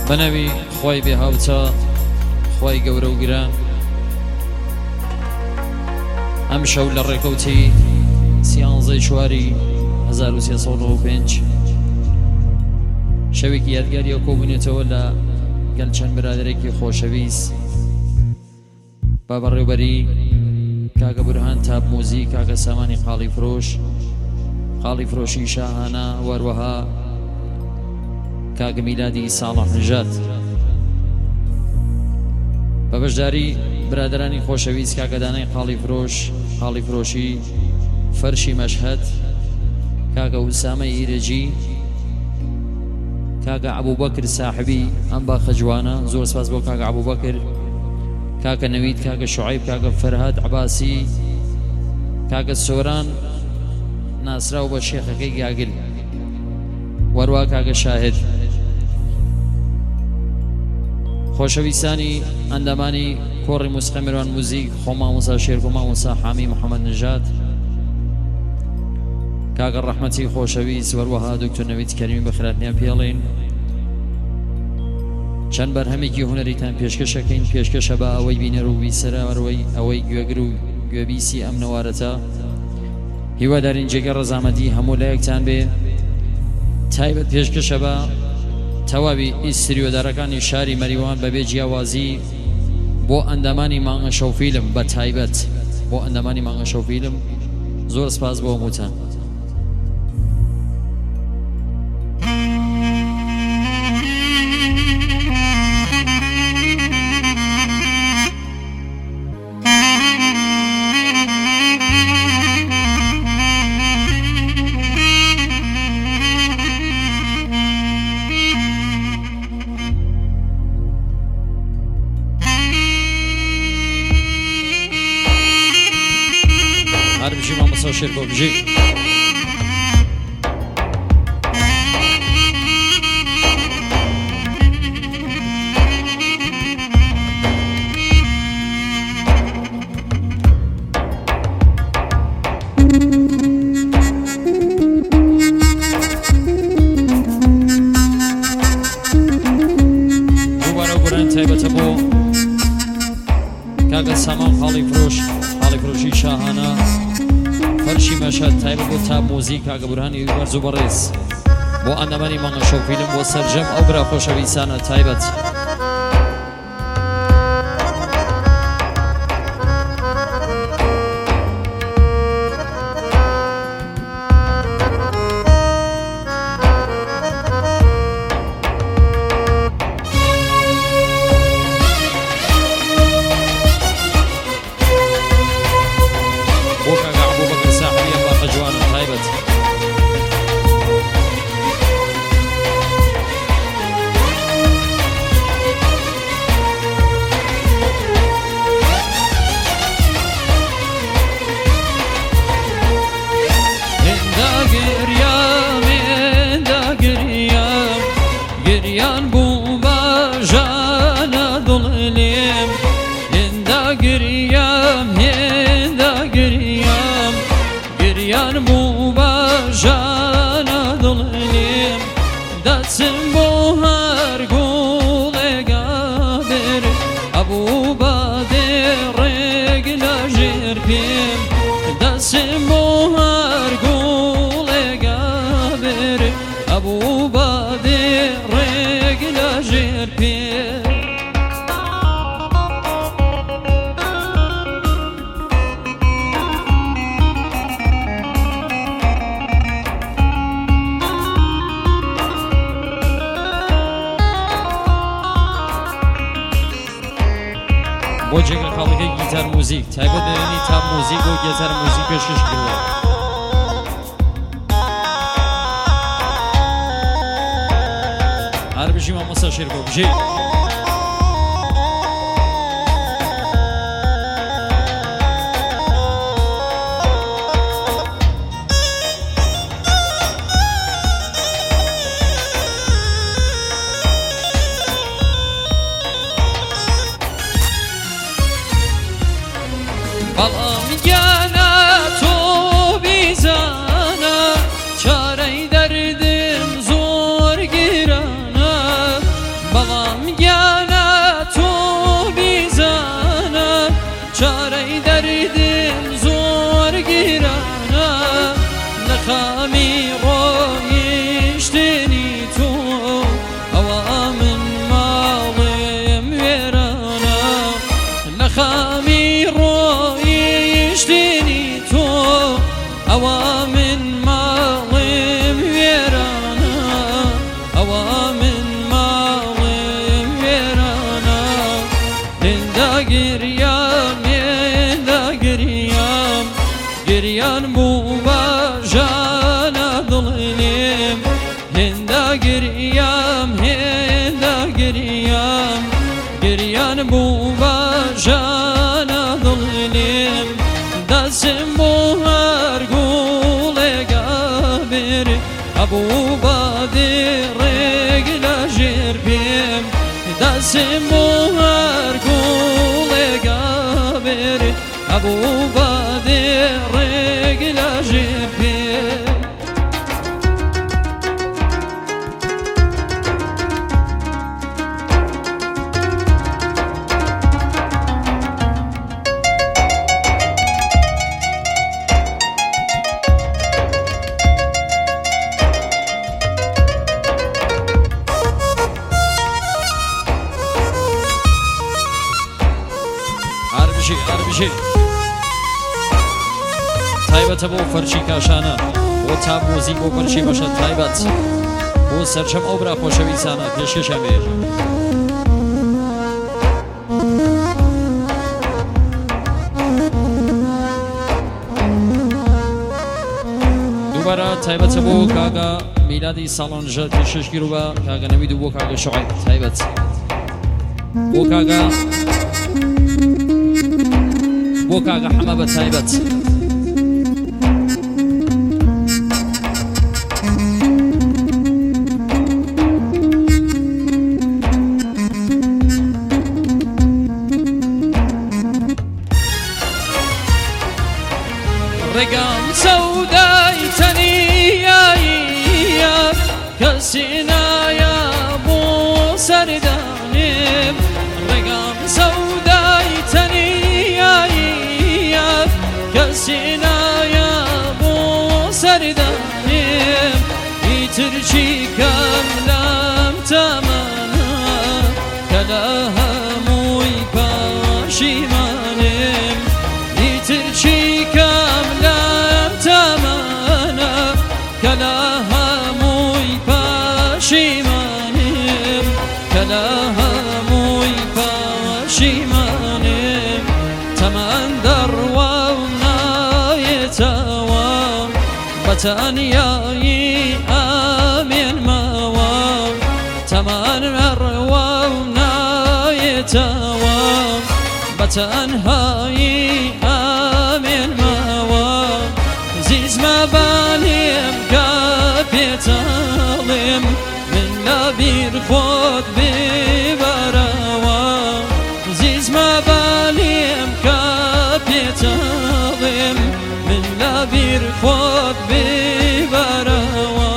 بنەوی خۆی بێ هاوچە خۆی گەورە و گران ئەم شەو لە ڕێکەوتی 13 چواری 1395 شەوێکی یادگاریە کۆبوونێتەوە لە گەل چەند برادێکی خۆشەویست بە بەڕێوەبەری کاکە بورهان تاب موزی کاکە سامانی قاڵی فرۆشی شاهانە وەروەها کاکە میلادی ساڵح نژات بە بەشداری برادرانی خۆشەویست کاکە دانای قاڵی فرۆشی فەرشی مەشهەد کاکە وسامە ئیرەجی کاکە عەبوبەکر ساحبی ئەم باخە جوانە زۆر سپاس بۆ کاکە عەبوبەکر کاکە نەوید کاکە شوعیب کاکە فەرهاد عەباسی کاکە سۆران ناسراو بە شێخەکەی گاگل وەروە کاکە شاهد خۆشەویستانی ئەندامانی کۆڕی موسیقی میروان موزیک خۆ مامۆستا شێرک و مامۆستا حامی محەممەد نژات کاکە ڕەحمەتی خۆشەویست وەروەها دکتۆر نەوید کەریمی بەخێرهاتنیان پێڵێن چەند بەرهەمێکی هونەریتان پێشکەشەکەین پێشکەشە بە ئەوەی بینەر و بیسەرە ئەوەی گوێگر و گوێبیسی ئەم نەوارەتە هیوادارین جێگە ڕەزامەندی هەموو لایەکتان بێ تایبەت پێشکەشە بە تەواوی ئیستریۆدارەکانی شاری مەریوان بەبێ جیاوازی بۆ ئەندامانی مانگە شەو فیلم بە تایبەت بۆ ئەندامانی مانگە شەو فیلم زۆر سپاس بۆ هەمووتان بژی مامۆستا شێرکۆ بژی دووبارە گوران تایبەتە بۆ کاکە سامان قاڵی فرۆشی شاهانە فەرشی مەشهەد تایبەت بۆ تاب موزیک کاکە بورهانی بەرز و بەڕێز بۆ ئەندامانی مانگە شەو فیلم بۆ سەرجەم ئەو برا خۆشەویستانە تایبەت بۆ جێگە خاڵەکەی گیتار موزیک تایبەت دەێنی تاب موزیک و گیتار موزیک پێشکەش کردووە هەر بژی مامۆستا شێرکۆ بژی بەڵام گیانە تۆ بیزانە چارەی دەردم زۆر گیرانە بەڵام ئەوە من ماڵم وێرانە ئەوە من ماڵم وێرانە هێندا گریام هێندا گریام گریان بوو باژانە دڵێم هێندا گریام هێندا گریام گریان بوو باژانە دڵێم دەسم بۆ هەر گوڵێگا بێرێ ئەبوو بادێ ڕێگ لە ژێر پێم دەسم بۆ هەر گوڵێگا بێرێ ئەبوو بادێ ڕێگ لە ژێر پێم ئاربژێ تایبەتە بۆ فەرشی کاشانە بۆ تاب مۆزیک بۆ فەرشی بەشە تایبەت بۆ سەرچەم ئەو برا خۆشەویستانە پێشکەشە بێ دووبارە تایبەتە بۆ کاگا میلادی ساڵۆنژە پێشکەشگیر و بە کاگە نەوید و بۆ کاگە شعیب تایبەت بۆ کاگا بۆ کاگە حەمە بە تایبەت ڕێگام سەودای تەنیاییە کەسی نایە بۆ سەردانێم ڕێگام سەودای تەنیاییە کەسی نایە بۆ سەردانێم ئیتر چی کەم لەم تەمەنە کە لە هەمووی پەشیمانێم ئیتر چی کەم لەم تەمەنە کە لە هەمووی پەشیمانێم کە لە هەمووی پەشیمانێم تەمەن دەڕوا و نایێتەوە بە تەنیایی ئامێنمەوە تەمەن دەڕوا و نایێتەوە بە تەنهایی ئامێنمەوە زیزمە بالێم کە پێتەڵێم من لە بیر خۆت بێبەرەوە زیزمە بالێم کە پێتەڵێم من لە بیر خۆت بێبەرەوە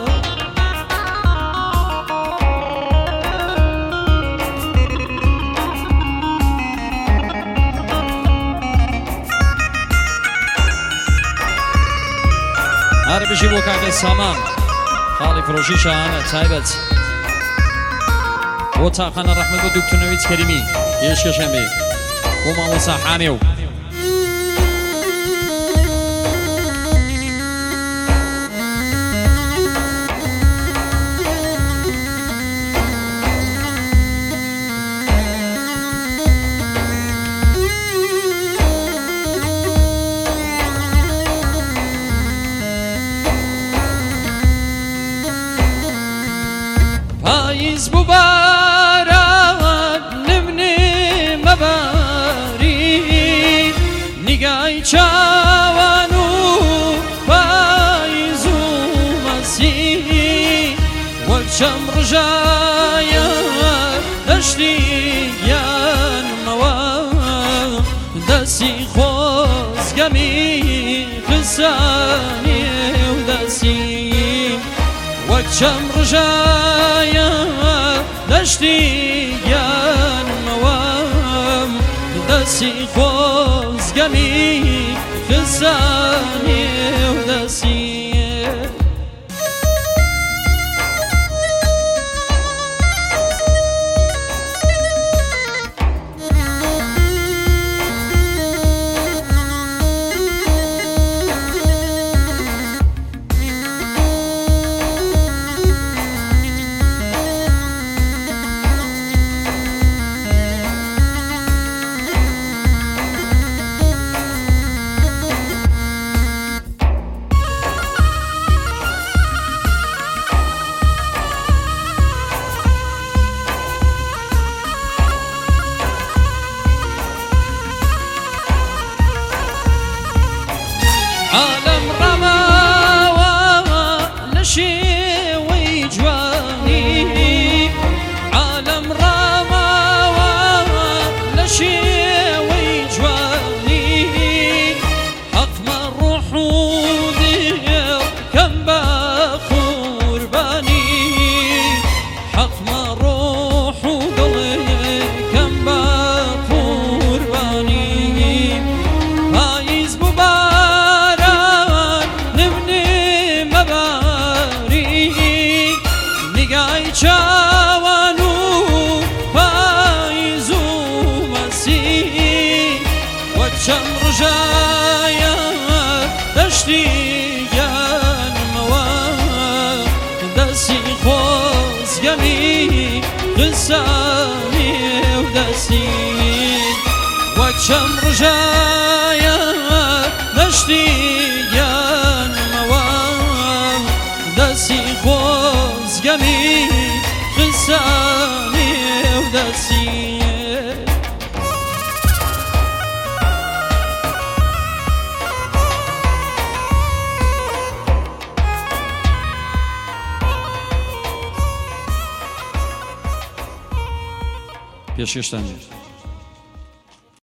ئاربژی بۆ کاگە سامان خاڵی فرۆشی شەهانە تایبەت بۆ تاقانە ڕەحمەت بۆ دکتۆر نەوید کەریمی پێشکەشە بێ بۆ مامۆستا حانێ و پاییز بوو باران نمنێ مەباری نیگای چاوان و پاییز و مەسی وەک چەم ڕژایە دەشتی گیانمەوە دەستی خۆزگەمی خسانێ و دەستی وەک چەم ڕژایە دەشتی گیانمەوە دەستی خۆزگەمی خسانێ و دەستی چاوان و پاییز و مەسی وەک چەم ڕژایە دەشتی گیانمەوە دەستی خۆزگەمی قسانی و دەستی وەک چەم ڕژایە دەشتی گیانمەوە دەستی خۆزگەمی قسانی و دەستی پێشکەشتان